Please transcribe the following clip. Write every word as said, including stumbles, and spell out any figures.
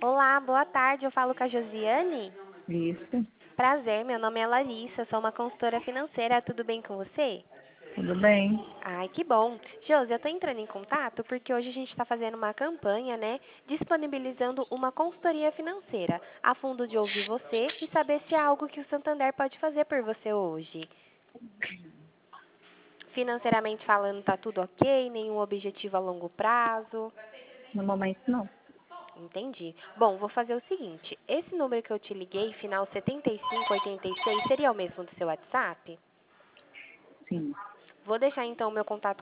Olá, boa tarde. Eu falo com a Josiane. Isso, Prazer, meu nome é Larissa, sou uma consultora financeira. Tudo bem com você? tudo bem. Ai, que bom. Josi, eu tô entrando em contato porque hoje a gente está fazendo uma campanha, né? Disponibilizando uma consultoria financeira, a fundo de ouvir você e saber se há algo que o Santander pode fazer por você hoje. Financeiramente falando, tá tudo ok? Nenhum objetivo a longo prazo? No momento, não. Entendi. Bom, vou fazer o seguinte: esse número que eu te liguei, final setenta e cinco oitenta e seis, seria o mesmo do seu WhatsApp? Sim. Vou deixar então o meu contato